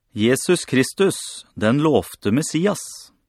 Jesus Kristus, den lovte Messias.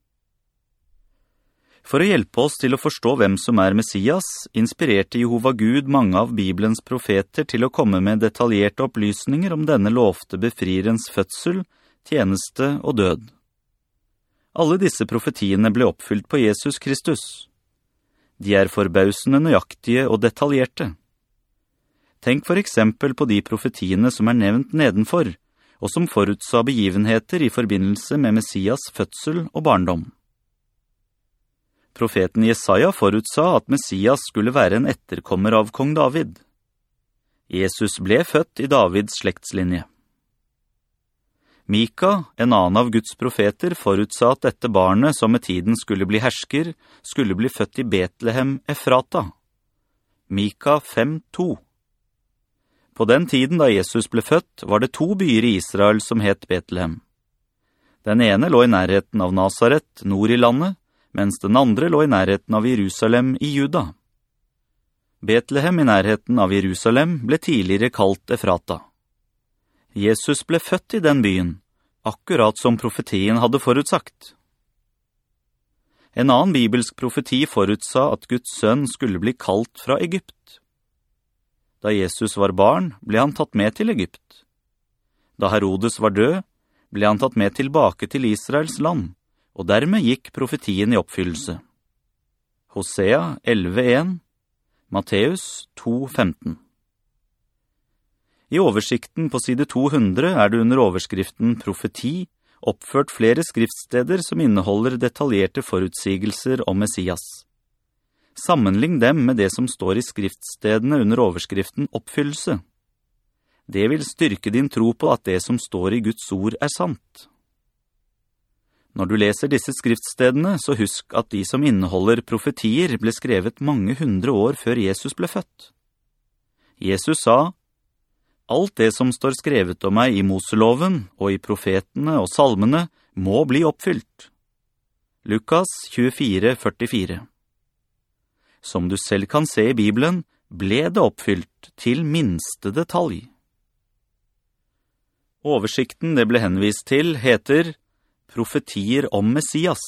For å hjelpe oss til å forstå hvem som Messias, inspirerte Jehova Gud mange av Bibelens profeter til å komme med detaljerte opplysninger om denne lovte befrierens fødsel, tjeneste og død. Alle disse profetiene ble oppfylt på Jesus Kristus. De forbausende nøyaktige og detaljerte. Tenk for eksempel på de profetiene som nevnt nedenfor, og som forutsa begivenheter i forbindelse med Messias fødsel og barndom. Profeten Jesaja forutsa at Messias skulle være en etterkommer av kong David. Jesus ble født i Davids slektslinje. Mika, en annen av Guds profeter, forutsa at dette barnet som med tiden skulle bli hersker, skulle bli født i Betlehem Efrata. Mika 5:2. På den tiden da Jesus ble født, var det 2 byer i Israel som het Betlehem. Den ene lå i nærheten av Nazaret, nord i landet, mens den andre lå i nærheten av Jerusalem i Juda. Betlehem i nærheten av Jerusalem ble tidligere kalt Efrata. Jesus ble født i den byen, akkurat som profetien hadde forutsagt. En annen bibelsk profeti forutsa at Guds sønn skulle bli kalt fra Egypt. Da Jesus var barn, ble han tatt med til Egypt. Da Herodes var død, ble han tatt med tilbake til Israels land, og dermed gikk profetien i oppfyllelse. Hosea 11:1, Matteus 2:15. I oversikten på side 200 det under overskriften Profeti oppført flere skriftsteder som inneholder detaljerte forutsigelser om Messias. Sammenlign dem med det som står i skriftstedene under overskriften Oppfyllelse. Det vil styrke din tro på at det som står i Guds ord sant. Når du leser disse skriftstedene, så husk at de som inneholder profetier ble skrevet mange 100 år før Jesus ble født. Jesus sa, «Alt det som står skrevet om meg i Moseloven og i profetene og salmene må bli oppfylt.» Lukas 24:44. Som du selv kan se i Bibelen, ble det oppfylt til minste detalj. Oversikten det ble henvist til heter Profetier om Messias.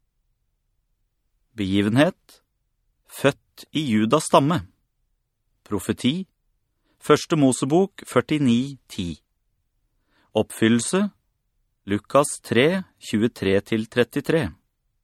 Begivenhet, født i Judas stamme. Profeti, 1. Mosebok 49:10. Oppfyllelse, Lukas 3:23-33.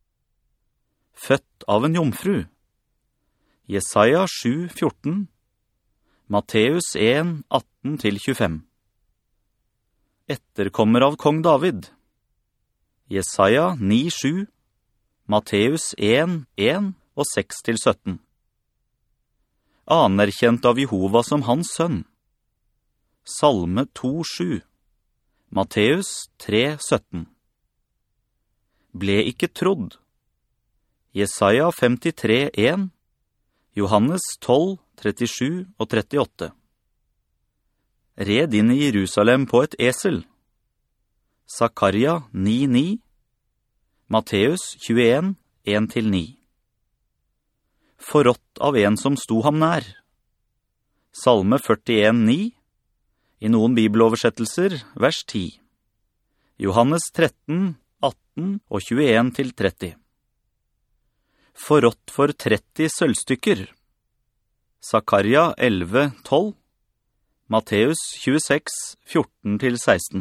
Født av en jomfru. Jesaja 7:14, Matteus 1:18-25. Etterkommer av kong David. Jesaja 9:7, Matteus 1:1 og 6-17. Anerkjent av Jehova som hans sønn. Salme 2:7, Matteus 3:17. Ble ikke trodd. Jesaja 53:1, Johannes 12:37 og 38. Red inn i Jerusalem på et esel. Zakaria 9:9, Matteus 21:1-9. Forrådt av en som sto ham nær. Salme 41:9, i noen bibeloversettelser, vers 10. Johannes 13:18 og 21-30. Forrådt for 30 sølvstykker. Zakaria 11:12, Matteus 26:14-16.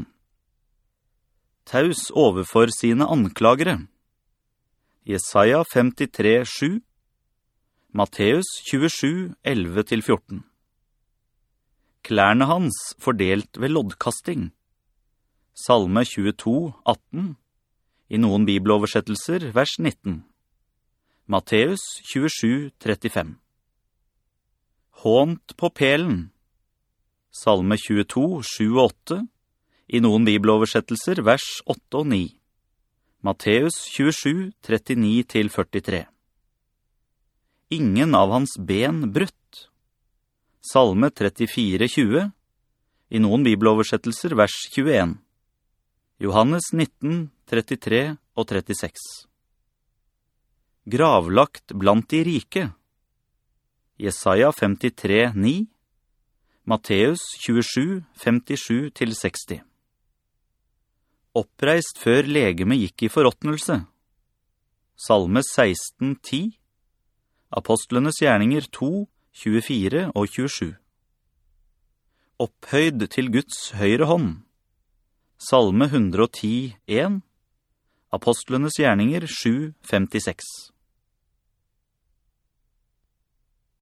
Taus overfor sine anklagere. Jesaja 53:7, Matteus 27:11-14. Klærne hans fordelt ved loddkasting. Salme 22:18, i noen bibeloversettelser, vers 19. Matteus 27:35. Hånt på pelen. Salme 22:7-8, i noen bibeloversettelser, vers 8 og 9. Matteus 27:39-43. Ingen av hans ben brutt. Salme 34:20, i noen bibeloversettelser, vers 21. Johannes 19:33 og 36. Gravlagt blant de rike. Jesaja 53:9, Matteus 27:57-60. Oppreist før legeme gikk i forråtnelse. Salme 16:10. Apostlenes gjerninger 2, 24 og 27. Opphøyd til Guds høyre hånd. Salme 110:1. Apostlenes gjerninger 7:56.